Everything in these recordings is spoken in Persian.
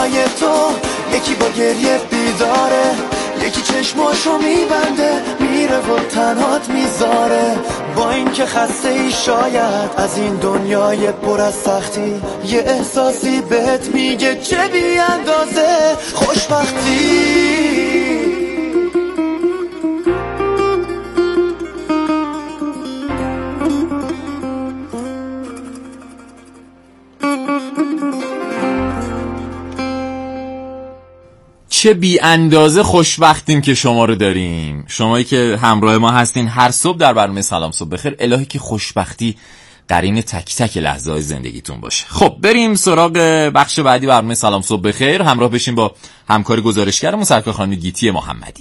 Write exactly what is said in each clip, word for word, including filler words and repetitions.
دنیای تو، یکی با گریه بیداره، یکی چشماشو میبنده میره و تنهات میذاره. با این که خسته ای شاید از این دنیای پر از سختی، یه احساسی بهت میگه چه بی اندازه خوشبختی. چه بی اندازه خوشبختیم که شما رو داریم، شمایی که همراه ما هستین هر صبح در برنامه سلام صبح بخیر. الهی که خوشبختی قرین تک تک لحظه های زندگیتون باشه. خب بریم سراغ بخش بعدی برنامه سلام صبح بخیر. همراه بشیم با همکار گزارشگرمون سرکار خانم گیتی محمدی.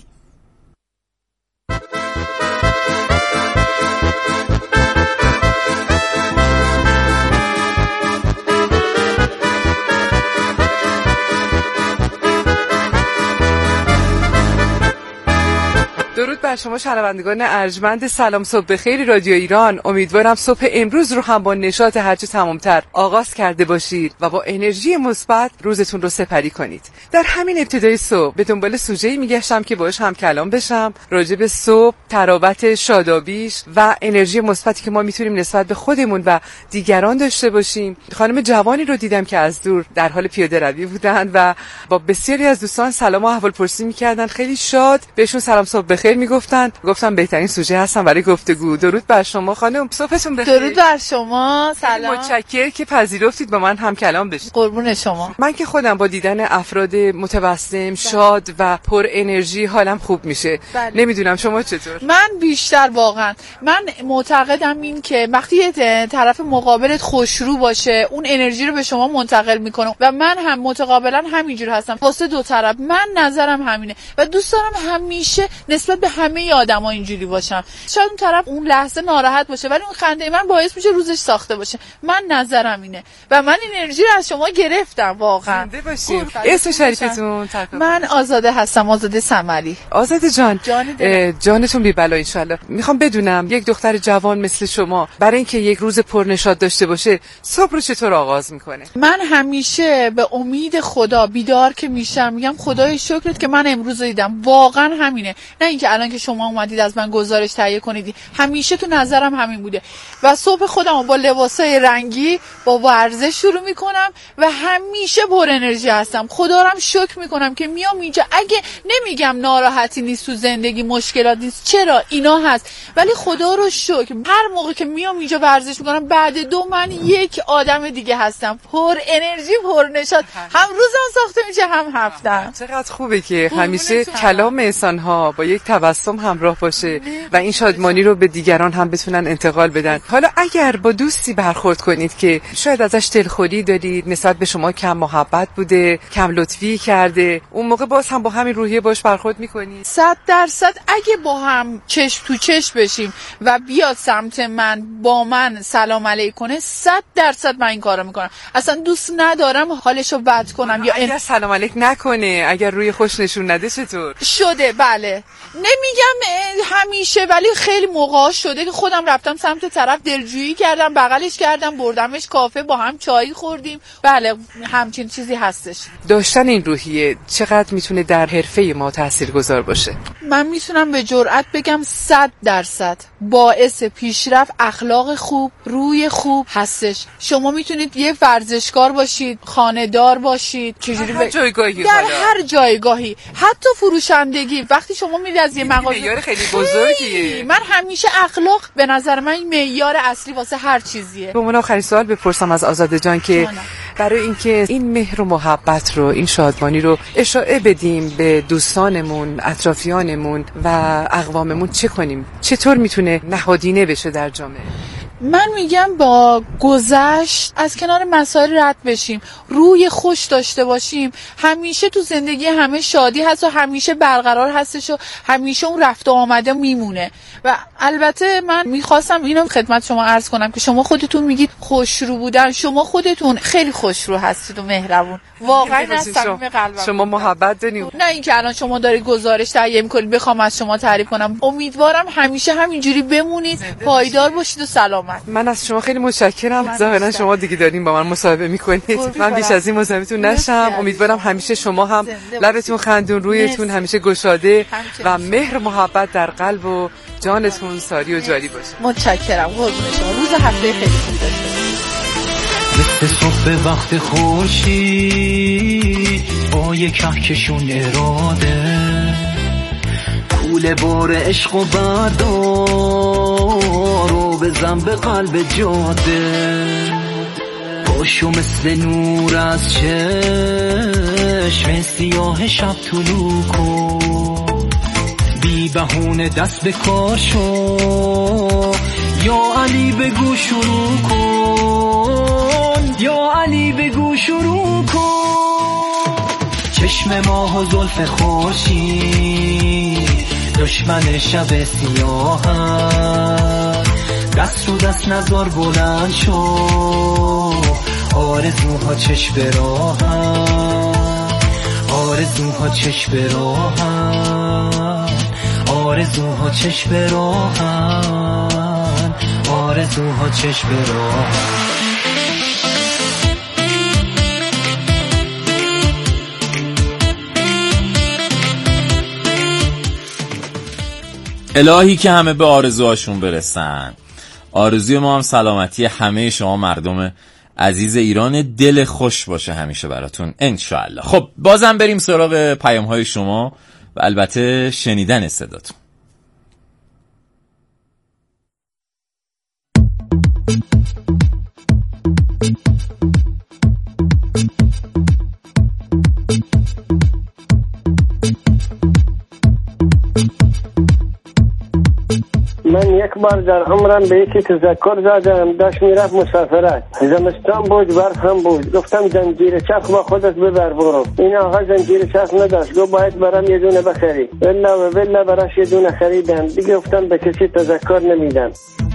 درود بر شما شنوندگان ارجمند سلام صبح بخیر رادیو ایران. امیدوارم صبح امروز رو هم با نشاط هرچه تمامتر آغاز کرده باشید و با انرژی مثبت روزتون رو سپری کنید. در همین ابتدای صبح به دنبال سوژه‌ای میگشتم که باهاش هم کلام بشم راجع به صبح، تراوت شادابیش و انرژی مثبتی که ما میتونیم نسبت به خودمون و دیگران داشته باشیم. خانم جوانی رو دیدم که از دور در حال پیاده روی بودن و با بسیاری از دوستان سلام و احوالپرسی میکردن. خیلی شاد بهشون سلام صبح بخیر میگفتن. گفتم بهترین سوژه هستم برای گفتگو. درود بر شما خانم، صبحتون بخیر. درود بر شما، سلام. متشکرم که پذیرفتید با من هم کلام بشید. قربون شما. من که خودم با دیدن افراد متبسم، شاد و پر انرژی حالم خوب میشه. بله. نمیدونم شما چطور؟ من بیشتر واقعا من معتقدم این که وقتی طرف مقابلت خوشرو باشه اون انرژی رو به شما منتقل میکنه و من هم متقابلا همینجور هستم واسه دو طرف. من نظرم همینه و دوست دارم همیشه نسبت به همه آدما اینجوری باشم. شاید اون طرف اون لحظه ناراحت باشه ولی اون خنده من باعث میشه روزش ساخته باشه. من نظرم اینه و من این انرژی رو از شما گرفتم واقعا. زنده باشید. اسم شریفتون؟ من آزاده هستم، آزاده سملی. آزاده جان، جان جانتون بی بلا ان شاء الله. میخوام بدونم یک دختر جوان مثل شما برای اینکه یک روز پرنشاط داشته باشه صبح رو چطور آغاز میکنه؟ من همیشه به امید خدا بیدار که میشم میگم خدای شکرت که من امروز دیدم. واقعا همینه، نه اینکه الان که شما اومدید از من گزارش تهیه کنید. همیشه تو نظرم همین بوده و صبح خودم با لباسای رنگی با ورزش شروع میکنم و همیشه پر انرژی هستم. خدا رو هم شکر میکنم که میام اینجا. اگه نمیگم ناراحتی نیست تو زندگی، مشکلات نیست، چرا اینا هست، ولی خدا رو شکر هر موقع که میام اینجا ورزش میکنم بعد دو من یک آدم دیگه هستم، پر انرژی، پر نشاط. هم روزم ساخته میشه هم هفتم. چقدر خوبه که همیشه کلام انسان‌ها با یک تبسم همراه باشه و این شادمانی رو به دیگران هم بتونن انتقال بدن. حالا اگر با دوستی برخورد کنید که شاید ازش دلخوری دارید، نسبت به شما کم محبت بوده، کم لطفی کرده، اون موقع باز هم با همین روحیه باش برخورد میکنید؟ صد درصد اگه با هم چشم تو چشم بشیم و بیاد سمت من با من سلام علیک کنه، صد درصد من این کارو میکنم. اصلا دوست ندارم حالشو بد کنم. یا اگر سلام علیک نکنه، اگر روی خوش نشون نده چطور؟ شده بله، نمیگم همیشه ولی خیلی موقعا شده که خودم رفتم سمت طرف دلجویی کردم، بغلش کردم، بردمش کافه، با هم چای خوردیم. بله همچین چیزی هستش. داشتن این روحیه چقدر میتونه در حرفه ما تاثیرگذار باشه؟ من میتونم به جرئت بگم صد درصد باعث پیشرفت اخلاق خوب، روی خوب هستش. شما میتونید یه ورزشکار باشید، خانه‌دار باشید، چجوری هر جایگاهی، در هر جایگاهی، حتی فروشندگی. وقتی شما میرید از یه مغازه، معیار خیلی بزرگیه. من همیشه اخلاق به نظر من معیار اصلی واسه هر چیزیه. به من آخرین سوال بپرسم از آزاده جان که برای اینکه این مهر و محبت رو، این شادمانی رو اشاعه بدیم به دوستانمون، اطرافیانمون و اقواممون چه کنیم؟ چطور میتونه نهادینه بشه در جامعه؟ من میگم با گذشت از کنار مسائل رد بشیم، روی خوش داشته باشیم. همیشه تو زندگی همه شادی هست و همیشه برقرار هستش و همیشه اون رفت و آمده میمونه. و البته من میخواستم اینو خدمت شما عرض کنم که شما خودتون میگید خوشرو بودن، شما خودتون خیلی خوشرو هستید و مهربون. واقعا از صمیم قلبم شما محبت دارید. نه اینکه الان شما دارید گزارش تهیه میکنید بخوام از شما تعریف کنم. امیدوارم همیشه همینجوری بمونید، پایدار باشید و سلامت. من از شما خیلی متشکرم. ظاهرا شما دیگه دارین با من مصاحبه میکنید. من بیش از این مزاحمتون نشم. امیدوارم همیشه شما هم لبتون خندون، رویتون همیشه گشاده و مهر محبت در قلب و جانتون ساری و جاری باشه. متشکرم. قربون شما. روز هفته خیلی خوبی داشته باشید. مثل صبح وقت خورشید با یک کهکشون اراده، کوله بار عشق و بردار رو بزن به قلب جاده، باشو مثل نور از چشم سیاه شب طلوع کن، بی بهونه دست به کار شو، یا علی بگو شروع کن، یا علی بگو شروع کن. چشم ماه و زلف خورشید دشمن شب سیاه، دست رو دست نزار بلند شو، آرزوها چشم به راهن، آرزوها چشم به راهن، آرزوها چشم به راهن، آرزوها چشم به راهن. الهی که همه به آرزوهاشون برسن. آرزوی ما هم سلامتی همه شما مردم عزیز ایران، دل خوش باشه همیشه براتون انشاءالله. خب بازم بریم سراغ پیام های شما و البته شنیدن صداتون. من یک بار در عمرم به یکی تذکر زدم، داشت میرفت مسافرت، زمستان بود، برف هم بود. گفتم زنجیر چرخ با خودت ببر برو. این آقا زنجیر چرخ نداشت، گفت باید برام یه دونه بخری. والله و والله براش یه دونه خریدم. دیگه گفتم به کسی تذکر نمیدم.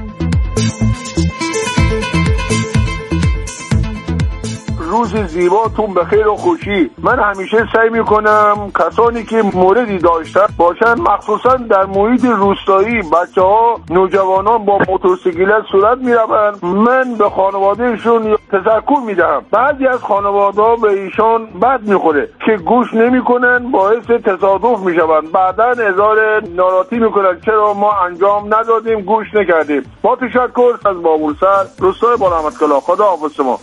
روز زیباتون به خیر و خوشی. من همیشه سعی میکنم کسانی که موردی داشتن باشن، مخصوصا در محیط روستایی بچه ها نوجوانان با موتورسیکلت صورت میروند، من به خانوادهشون تذکر میدم. بعضی از خانواده ها به ایشان بد میخوره که گوش نمیکنن، باعث تصادف میشوند، بعداً اظهار ناراحتی میکنن چرا ما انجام ندادیم، گوش نکردیم. با تشکر از بابولسر، روستای بارحمدکلا. خدا حافظ ما.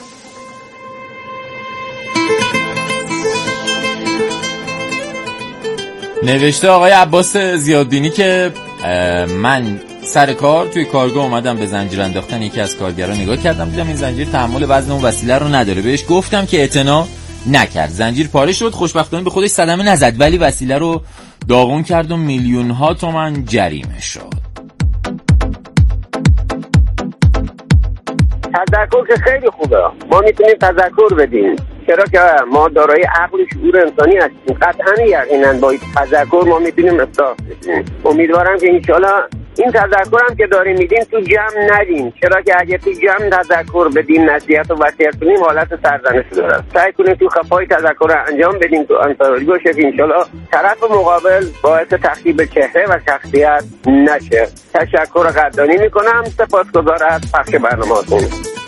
نوشته آقای عباس زیاددینی که من سر کار توی کارگاه اومدم به زنجیر انداختن یکی از کارگران نگاه کردم، دیدم این زنجیر تحمل وزن اون وسیله رو نداره. بهش گفتم که اعتنا نکرد، زنجیر پاره شد، خوشبختانه به خودش صدمه نزد ولی وسیله رو داغون کرد و میلیون ها تومان جریمه شد. تذکر که خیلی خوبه، ما میتونیم تذکر بدیم، چرا که ما دارای عقل و شعور انسانی هستیم. قطعا یقینا با تذکر ما میتونیم اصلاح بشیم. امیدوارم که انشالله این تذکر هم که داریم میدیم تو جمع ندیم، چرا که اگه تو جمع تذکر بدیم، نصیحت و وصیت کنیم، حالت سرزنش داره. سعی کنیم تو خفای تذکر رو انجام بدیم، تو انصاری باشه که انشالله طرف مقابل باعث تخریب چهره و شخصیت نشه. تشکر قدردانی میکنم، سپاسگزار از پخش برنامه‌تون.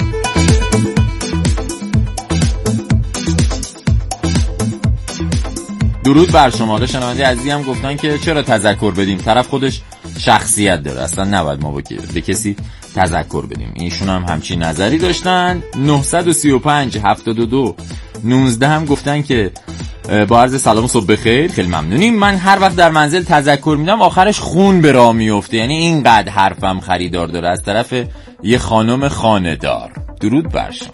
درود بر شما. حالا شنونده عزیزی هم گفتن که چرا تذکر بدیم، طرف خودش شخصیت داره، اصلا نباید ما به کسی تذکر بدیم. ایشون هم همچین نظری داشتن. نه سه پنج هفت دو دو نوزده هم گفتن که با عرض سلام و صبح بخیر، خیلی ممنونیم. من هر وقت در منزل تذکر میدم آخرش خون به راه میفته، یعنی اینقدر حرفم خریدار داره. از طرف یه خانم خانه‌دار. درود بر شما.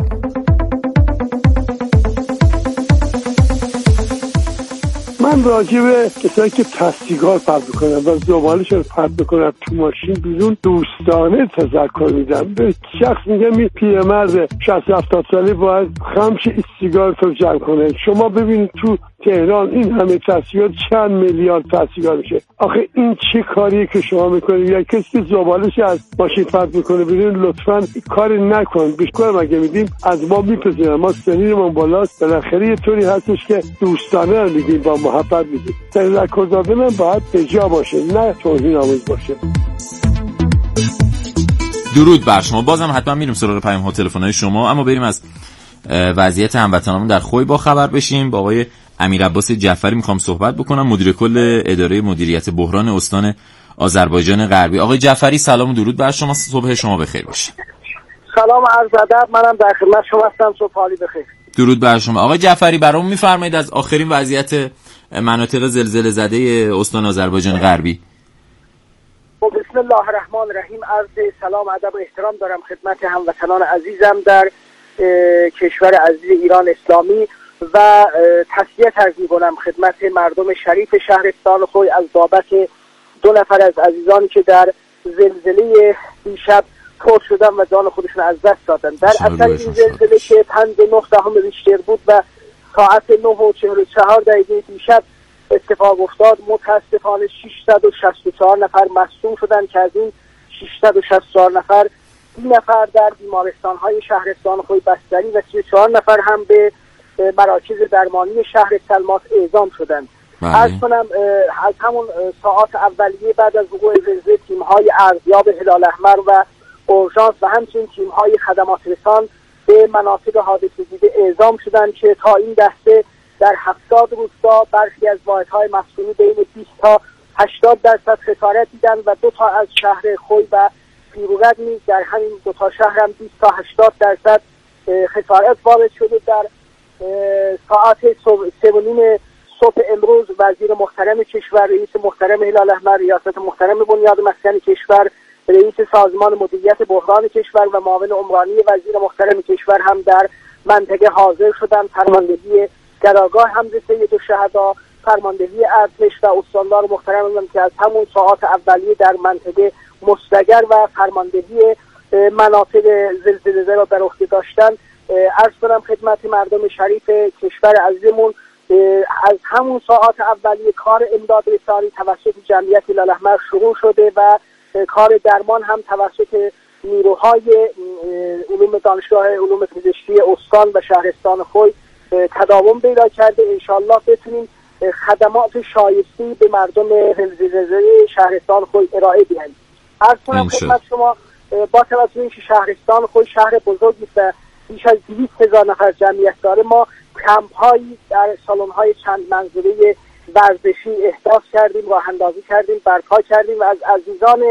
من راجع به کسایی که پلاستیک‌ها پرت می‌کنن و زبالش رو پرت می‌کنن تو ماشین بیرون دوستانه تذکر میدم. به شخص میگم این پیرمرد شصت هفتاد ساله باید خمش سیگار رو جمع کنه. شما ببینید تو تهران این همه پلاستیک چند میلیارد پلاستیک میشه. آخه این چه کاریه که شما میکنید؟ یا کسی که زبالش از ماشین پرت میکنه بیرون لطفاً کاری نکن. بیشتر اگه میدیم از ما میپذیرن، ما سنیرمون بالاست، بالاخره یه طوری هستش که دوستانه رو میگیم، با محبت میگیم. تذکر دادن باید به جا باشه، نه توهین آمیز باشه. درود بر شما. بازم حتما میریم سراغ پیام ها تلفن‌های شما، اما بریم از وضعیت هموطنامون در خوی با خبر بشیم. با آقای امیرعباس جعفری میخوام صحبت بکنم، مدیر کل اداره مدیریت بحران استان آذربایجان غربی. آقای جعفری سلام و درود بر شما، صبح شما بخیر باشه. سلام عرض ادب، منم در خدمت شما هستم، صبح حالی بخیر. درود بر شما. آقای جعفری برامون میفرمایید از آخرین وضعیت مناطق زلزله زده استان آذربایجان غربی. بسم الله الرحمن الرحیم. عرض سلام ادب و احترام دارم خدمت هموطنان عزیزم در کشور عزیز ایران اسلامی و تسلیت عرض می‌کنم خدمت مردم شریف شهرستان خوی از بابت دو نفر از عزیزانی که در زلزله دیشب فوت شدن و جان خودشون از دست دادن. در اثر این زلزله که پنج و نه دهم ریشتر بود و ساعت نه و چهل و چهار دقیقه دیشب اتفاق افتاد، متاسفانه ششصد و شصت و چهار نفر مصدوم شدن که از این ششصد و شصت و چهار نفر سی نفر در بیمارستان‌های شهرستان خوی بستری و سی و چهار نفر هم به مراکز درمانی شهر سلمات اعزام شدند. عرض کنم از همون ساعات اولیه بعد از وقوع زلزله تیم‌های ارزیاب هلال احمر و اورژانس و همچنین تیم‌های خدمات رسان به مناطق حادثه دیده اعزام شدند که تا این دسته در هفتاد روستا برخی از واحدهای مسکونی بین بیست تا هشتاد درصد خسارت دیدند و دو تا از شهر خوی و پیروزرد نیز در همین دو تا شهر هم بیست تا هشتاد درصد خسارت وارد شده. در ساعت سه و نیم صبح امروز وزیر محترم کشور، رئیس محترم هلال احمر، ریاست محترم بنیاد مسکن کشور، رئیس سازمان مدیریت بحران کشور و معاون عمرانی وزیر محترم کشور هم در منطقه حاضر شدند. فرماندهی گراگاه حمد سید الشهدا، فرماندهی ارتش و استاندار محترم هم که از همون ساعات اولیه در منطقه مستقر و فرماندهی مناطق زلزله را بر عهده داشتن. عرض کنم خدمت مردم شریف کشور عزیزمون از همون ساعات اولیه کار امداد رسانی توسط جمعیت هلال احمر شروع شده و کار درمان هم توسط نیروهای علوم دانشگاه علوم پزشکی استان و شهرستان خوی تداوم پیدا کرده. انشالله بتونیم خدمات شایسته به مردم زلزله شهرستان خوی ارائه دهیم. عرض کنم خدمت شما با توجه به اینکه شهرستان خوی شهر بزرگی است و بیش از دویست هزار نفر جمعیت داره، ما کمپ هایی در سالن های چند منزله ورزشی احداث کردیم، راه اندازی کردیم، برپا کردیم و از عزیزان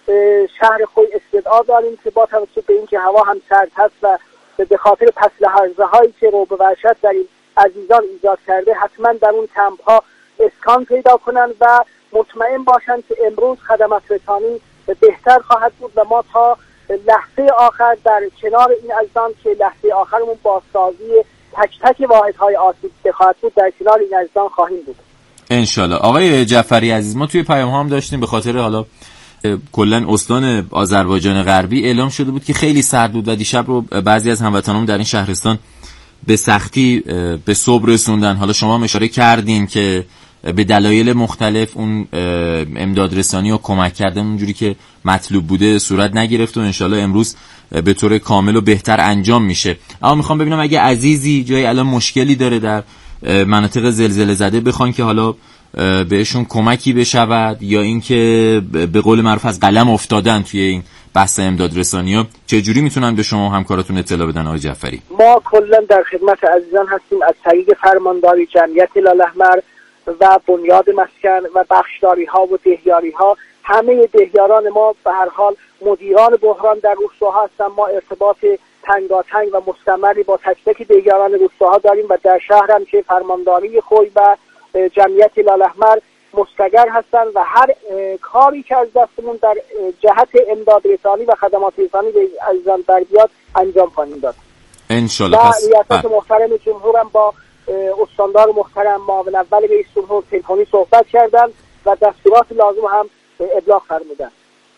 شهر خوی استدعا داریم که با توجه به اینکه هوا هم سرد هست و به خاطر پس لحظه هایی که رعب و وحشت در این عزیزان ایجاد کرده حتما در اون کمپ ها اسکان پیدا کنند و مطمئن باشند که امروز خدمات رسانی بهتر خواهد بود و ما تا لحظه آخر در کنار این عزیزان که لحظه آخرمون بازسازی تک تک واحدهای آسیب دیده خواهد بود در کنار این عزیزان خواهیم بود انشالله. آقای جعفری عزیز، ما توی پیام ها هم داشتیم به خاطر حالا کلا استان آذربایجان غربی اعلام شده بود که خیلی سرد بود و دیشب رو بعضی از هموطنان در این شهرستان به سختی به صبح رسوندن. حالا شما هم اشاره کردین که به دلایل مختلف اون امداد رسانی و کمک کردن اونجوری که مطلوب بوده صورت نگرفت و انشالله امروز به طور کامل و بهتر انجام میشه. اما میخوام ببینم اگه عزیزی جای الان مشکلی داره در مناطق زلزله زده بخوان که حالا بهشون کمکی بشود یا اینکه به قول معروف از قلم افتادن توی این بحث امداد رسانی ها، چه جوری میتونن به شما و همکاراتون اطلاع بدن آقای جعفری؟ ما کلا در خدمت عزیزان هستیم از طریق فرمانداری جمعیت هلال احمر و بنیاد مسکن و بخشداری ها و دهیاری ها. همه دهیاران ما به هر حال مدیران بحران در روستاها هستن. ما ارتباط تنگاتنگ و مستمری با تک تک دهیاران روستاها داریم و در شهر هم که فرمانداری خوی و جمعیت هلال احمر مستقر هستن و هر کاری که از دستمون در جهت امداد رسانی و خدمات رسانی به عزیزان بر بیاد انجام خواهیم داد انشالله. و ریاست محترم جمهورم با استاندار محترم معاون اول رئیس جمهور تلفنی صحبت کردن و دستورات لازم هم ابلاغ فرمودن.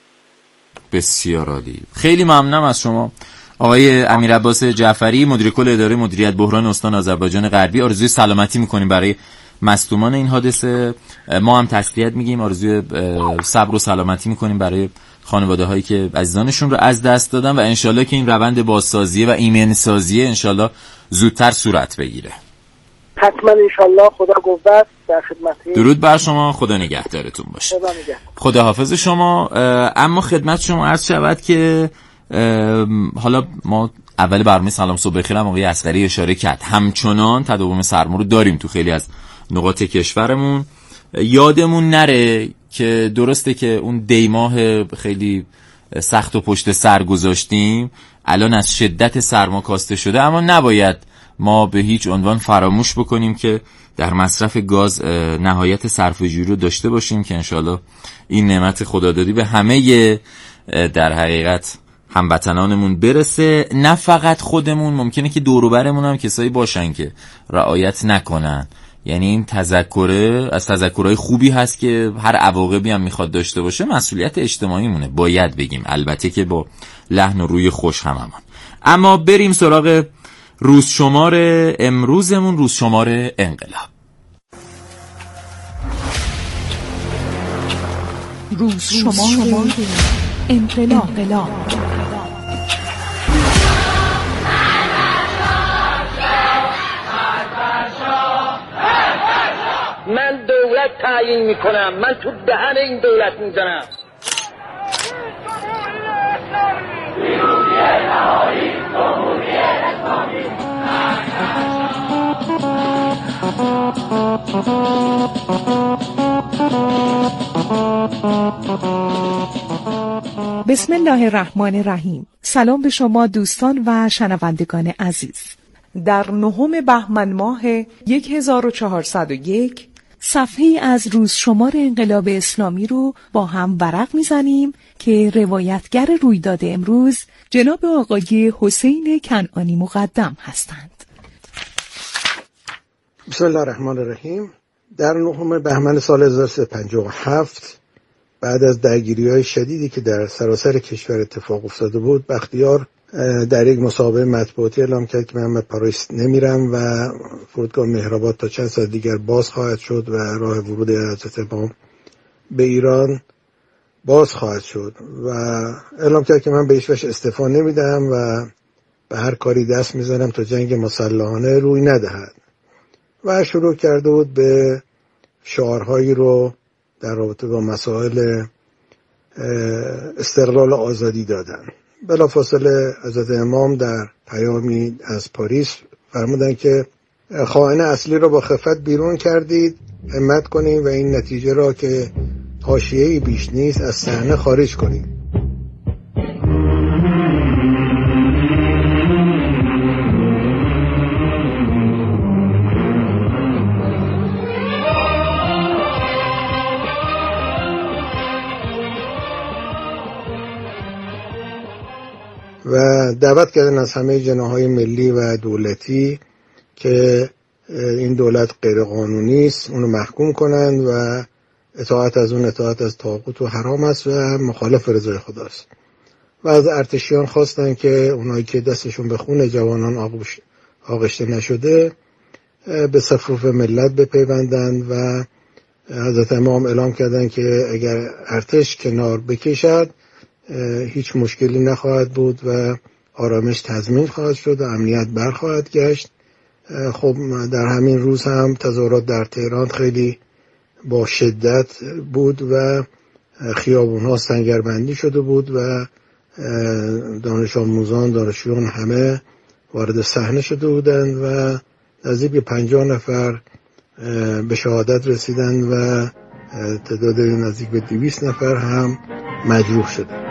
بسیار عالی، خیلی ممنونم از شما آقای امیرعباس جعفری، مدیر کل اداره مدیریت بحران استان آذربایجان غربی. آرزوی سلامتی میکنیم برای مصدومان این حادثه، ما هم تسلیت میگیم، آرزوی صبر و سلامتی میکنیم برای خانواده هایی که عزیزانشون رو از دست دادن و انشالله که این روند بازسازی و ایمن سازی انشالله زودتر صورت بگیره. حتما انشالله. خدا قوت، در خدمت. درود بر شما، خدا نگهدارتون باشه. خدا نگهدار. خدا حافظ شما. اما خدمت شما عرض شود که حالا ما اول برنامه سلام صبح بخیر هم آقای اصغری اشاره کرد، همچنان تداوم سرما رو داریم تو خیلی از نقاط کشورمون. یادمون نره که درسته که اون دیماه خیلی سخت و پشت سر گذاشتیم، الان از شدت سرما کاسته شده، اما نباید ما به هیچ عنوان فراموش بکنیم که در مصرف گاز نهایت صرفه‌جویی رو داشته باشیم که انشالله این نعمت خدادادی به همه در حقیقت هموطنانمون برسه. نه فقط خودمون، ممکنه که دور و برمون هم کسایی باشن که رعایت نکنن. یعنی این تذکره از تذکرهای خوبی هست که هر عواقبی هم میخواد داشته باشه مسئولیت اجتماعی مونه، باید بگیم، البته که با لحن و روی خوش هم همان. اما بریم سراغ روز شمار امروزمون، روز شمار انقلاب. روز شمار انقلاب. من دولت تعیین میکنم، من تو دهن این دولت میزنم. بسم الله الرحمن الرحیم. سلام به شما دوستان و شنوندگان عزیز. در نهم بهمن ماه هزار و چهارصد و یک صفحه‌ای از روز شمار انقلاب اسلامی رو با هم ورق میزنیم که روایتگر رویداد امروز جناب آقای حسین کنعانی مقدم هستند. بسم الله الرحمن الرحیم. در نهم بهمن سال هزار و سیصد و پنجاه و هفت بعد از درگیری‌های شدیدی که در سراسر کشور اتفاق افتاده بود، بختیار در یک مسابقه مطبوعاتی اعلام کرد که من به پاریس نمیرم و فرودگاه مهرآباد تا چند ساعت دیگر باز خواهد شد و راه ورود حضرت امام به ایران باز خواهد شد و اعلام کرد که من به هیچ وجه استعفا نمیدم و به هر کاری دست میزنم تا جنگ مسلحانه روی ندهد و شروع کرده بود به شعارهایی رو در رابطه با مسائل استقلال آزادی دادن. بلافاصله حضرت امام در پیامی از پاریس فرمودن که خائن اصلی را با خفت بیرون کردید، همت کنید و این نتیجه را که حاشیه‌ای بیش نیست از صحنه خارج کنید. و دعوت کردن از همه جناح‌های ملی و دولتی که این دولت غیر قانونی است اونو محکوم کنند و اطاعت از اون اطاعت از طاغوت و حرام است و مخالف رضای خداست. و از ارتشیان خواستن که اونایی که دستشون به خون جوانان آغشته نشده به صفوف ملت بپیوندند و حضرت امام اعلام کردند که اگر ارتش کنار بکشد هیچ مشکلی نخواهد بود و آرامش تضمین خواهد شد و امنیت برخواهد گشت. خب در همین روز هم تظاهرات در تهران خیلی با شدت بود و خیابون‌ها سنگربندی شده بود و دانش آموزان، دانشجویان همه وارد صحنه شده بودند و نزدیک به پنجاه نفر به شهادت رسیدند و تعداد نزدیک به دویست نفر هم مجروح شدند.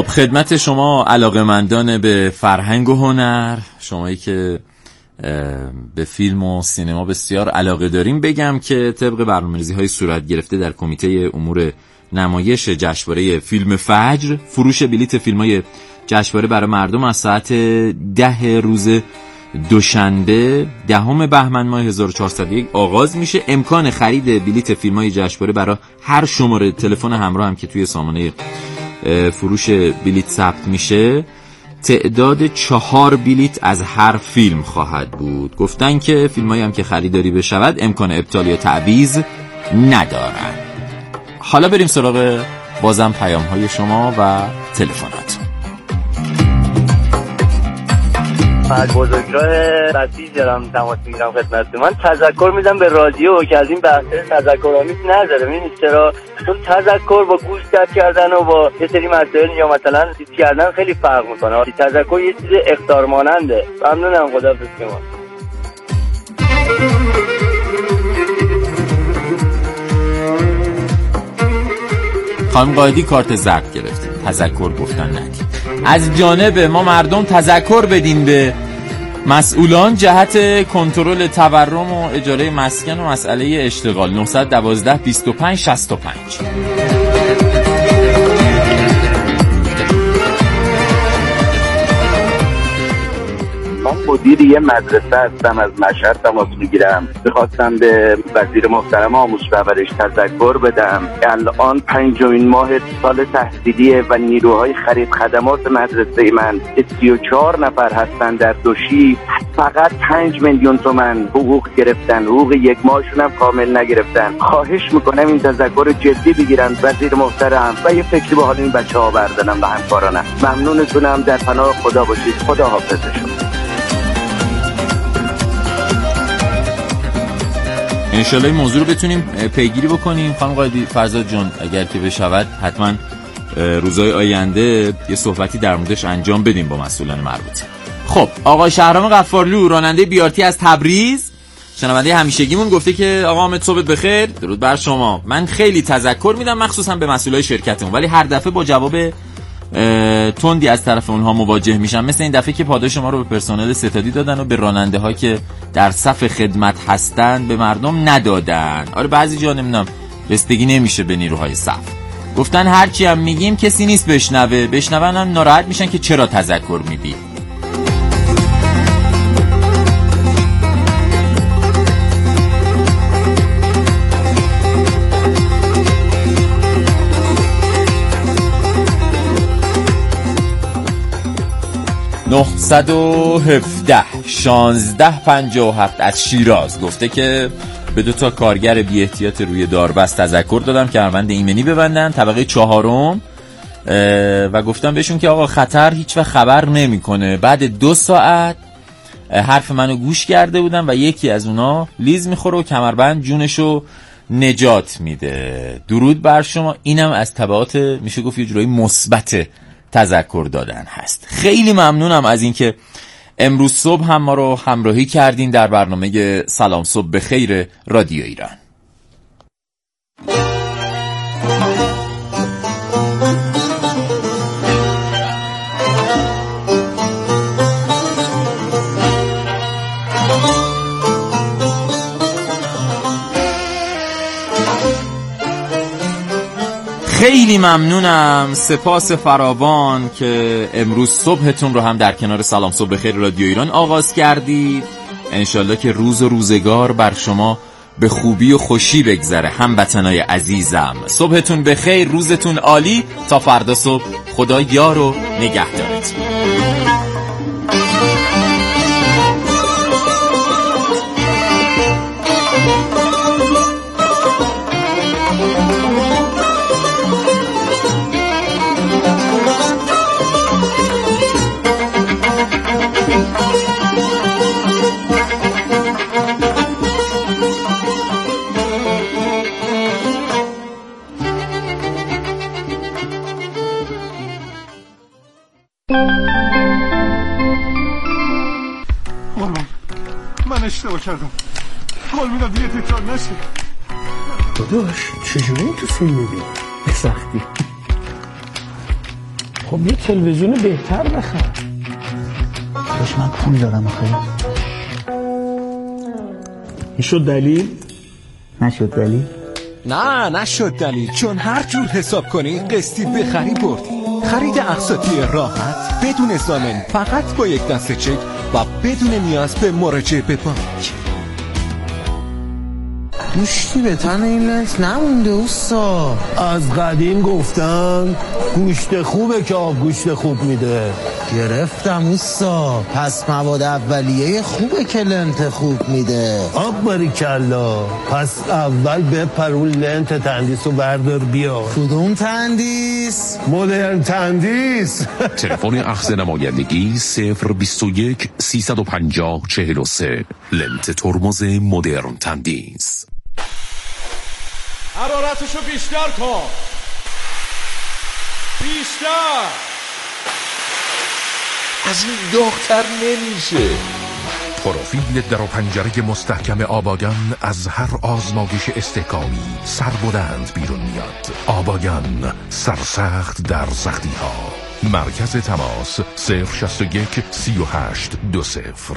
خب خدمت شما علاقه‌مندان به فرهنگ و هنر، شمایی که به فیلم و سینما بسیار علاقه داریم، بگم که طبق برنامه‌ریزی‌های صورت گرفته در کمیته امور نمایش جشنواره فیلم فجر، فروش بلیت فیلم‌های جشنواره برای مردم از ساعت ده روز دوشنبه دهم بهمن ماه هزار و چهارصد و یک آغاز میشه. امکان خرید بلیت فیلم‌های جشنواره برای هر شماره تلفن همراه هم که توی سامانه فروش بلیت ثبت میشه، تعداد چهار بلیت از هر فیلم خواهد بود. گفتن که فیلمایی هم که خریداری بشود امکان ابطال یا تعویض ندارن. حالا بریم سراغ بازم پیام های شما و تلفنات. از بزرگراه بسیج دارم تماس میگیرم خدمت. من تذکر میدم به رادیو که از این بحث تذکرآمیز نذاره. ببینید چرا؟ چون تذکر با گوش قطع کردن و با یه سری مسائل یا مثلا چیز کردن خیلی فرق میکنه. تذکر یه چیز اخطار ماننده. ممنونم. خداحافظ شما. خانم قائدی کارت زرد گرفتیم، تذکر گفتن ندید. از جانب ما مردم تذکر بدین به مسئولان جهت کنترل تورم و اجاره مسکن و مسئله اشتغال. نه یک دو بیست و پنج شصت و پنج. من مدیر یه مدرسه هستم، از مشهد تماس میگیرم. میخواستم به وزیر محترم آموزش و پرورش تذکر بدم که الان پنجمین ماه سال تحصیلیه و نیروهای خرید خدمات مدرسه من که سی و چهار نفر هستن در دوشی فقط پنج میلیون تومان حقوق گرفتن. حقوق یک ماهشون هم کامل نگرفتن. خواهش میکنم این تذکر جدی بگیرن وزیر محترم و یه فکری به حال این بچه‌ها بردارن و همکارانم. ممنونتونم. در پناه خدا باشید. خدا حافظ شما. انشالله این موضوع رو بتونیم پیگیری بکنیم. خانم قائدی، فرزاد جان اگر که بشود حتما روزهای آینده یه صحبتی در موردش انجام بدیم با مسئولان مربوطه. خب آقا شهرام غفارلو، راننده بیارتی از تبریز، شنونده همیشگیمون، گفته که آقا حامد صبحت بخیر، درود بر شما. من خیلی تذکر میدم مخصوصا به مسئولای شرکتمون، ولی هر دفعه با جواب تندی از طرف اونها مواجه میشم. مثل این دفعه که پاداش ما رو به پرسنل ستادی دادن و به راننده ها که در صف خدمت هستن به مردم ندادن. آره بعضی جا نمیدونم رسیدگی نمیشه به نیروهای صف. گفتن هرچی هم میگیم کسی نیست بشنوه، بشنون هم ناراحت میشن که چرا تذکر میدی. نه یک هفت شانزده پنجاه و هفت از شیراز گفته که به دو تا کارگر بی احتیاط روی داربست تذکر دادم که کمربند ایمنی ببندن طبقه چهارم و گفتم بهشون که آقا خطر هیچ وقت خبر نمیکنه. بعد دو ساعت حرف منو گوش کرده بودن و یکی از اونا لیز میخوره و کمربند جونشو نجات میده. درود بر شما. اینم از تبعات میشه گفت یه جورایی مثبت تذکر دادن هست. خیلی ممنونم از اینکه امروز صبح هم ما رو همراهی کردین در برنامه سلام صبح بخیر رادیو ایران. خیلی ممنونم، سپاس فراوان که امروز صبحتون رو هم در کنار سلام صبح بخیر رادیو ایران آغاز کردید. انشالله که روز و روزگار بر شما به خوبی و خوشی بگذره هموطنای عزیزم. صبحتون بخیر، روزتون عالی. تا فردا صبح خدا یار و نگهدارتون. من اشتباه کردم. حال میدم دیگه تکرار نشه. داداش چجوری این تو فیلم میبینی؟ به سختی. خب یه تلویزیون بهتر بخر. باش من پول دارم آخه. این شد دلیل؟ نشد دلیل؟ نه نشد دلیل، چون هر جور حساب کنی قسطی بخری بردی. خرید اقساطی راحت بدون ضامن، فقط با یک دسته چک و بدون نیاز به مراجعه به بانک. گوشتی به تن این لنت نمونده اوستا. از قدیم گفتن گوشت خوبه که آب گوشت خوب میده. گرفتم اوستا. پس مواد اولیه خوبه که لنت خوب میده. آب باریکلا. پس اول بپر اون لنت تندیس رو بردار بیا. کدوم تندیس؟ مدرن تندیس. تلفن اخذ نمایندگی صفر بیست و یک سیصد و پنجاه چهل و سه. لنت ترمز مدرن تندیس. حرارتشو بیشتر کن، بیشتر. از این داغ‌تر نمیشه. پروفیل در و پنجره مستحکم آباگان از هر آزمایش استحکامی سربلند بیرون میاد. آباگان، سرسخت در سختی ها. مرکز تماس صفر شصت و یک سی و هشت دو صفر.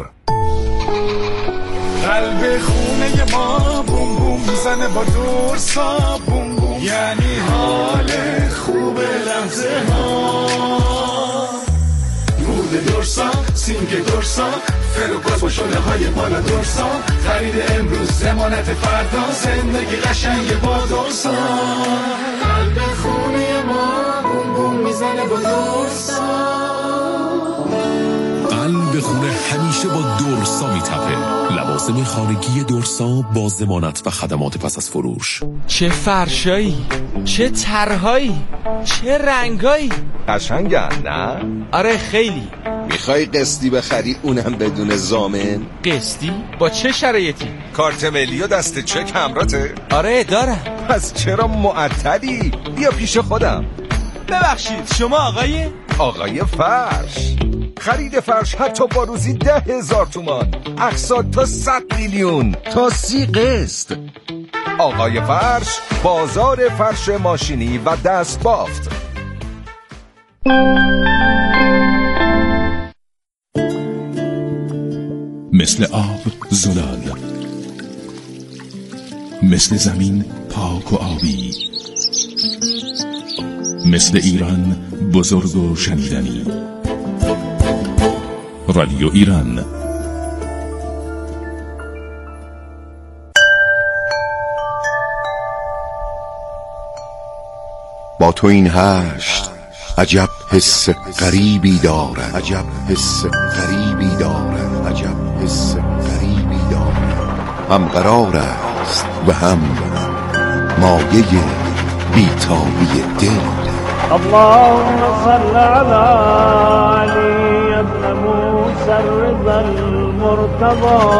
قلب خونه ما بوم بوم میزنه با دورسا بوم بوم، یعنی حال خوب لحظه ها. مود دورسا، سینگ دورسا، فروگاز با شله های بالا دورسا. خرید امروز ضمانت فردا، زندگی قشنگ با دورسا. قلب خونه ما بوم بوم میزنه با دورسا. قلب خونه همیشه با دورسا میتپه. لوازم خانگی دورسا با ضمانت و خدمات پس از فروش. چه فرشایی، چه طرحایی، چه رنگایی. قشنگن نه؟ آره خیلی. میخوای قسطی بخری اونم بدون ضامن؟ قسطی؟ با چه شرایطی؟ کارت ملی و دست چک همراته؟ آره دارم. پس چرا معطلی؟ بیا پیش خودم. ببخشید شما آقای؟ آقای فرش. خرید فرش حتی با روزی ده هزار تومان، اقساط تا صد میلیون، تا سی قسط. آقای فرش، بازار فرش ماشینی و دست بافت. مثل آب زلال، مثل زمین پاک و آبی، مثل ایران بزرگ و شنیدنی. رادیو ایران. با تو این هشت عجب حس غریبی دارد، عجب حس غریبی دارد، عجب حس غریبی دارد. هم قرار است و هم مایه بیتابی دل. اللهم صل على علي ابن موسى الرضا المرتضى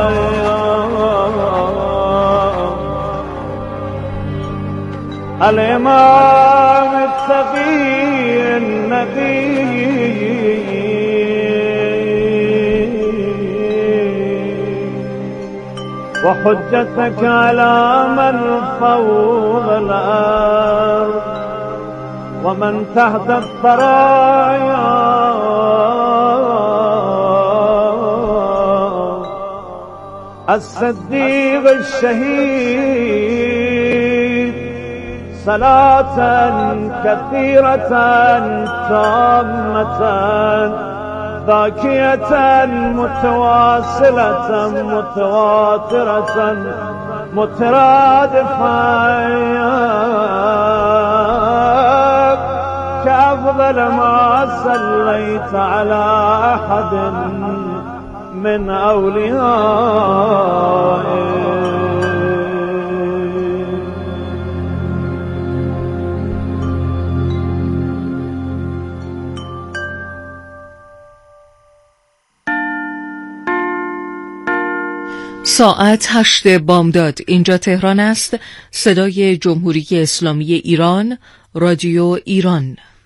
الإمام التقي النقي وحجتك على من فوق الأرض ومن تحت الثرايا الصديق الشهيد صلاة كثيرة تامة ذاكية متواصلة متواترة مترادفة كأفضل ما صليت على أحد من أوليائك. ساعت هشت بامداد. اینجا تهران است. صدای جمهوری اسلامی ایران، رادیو ایران.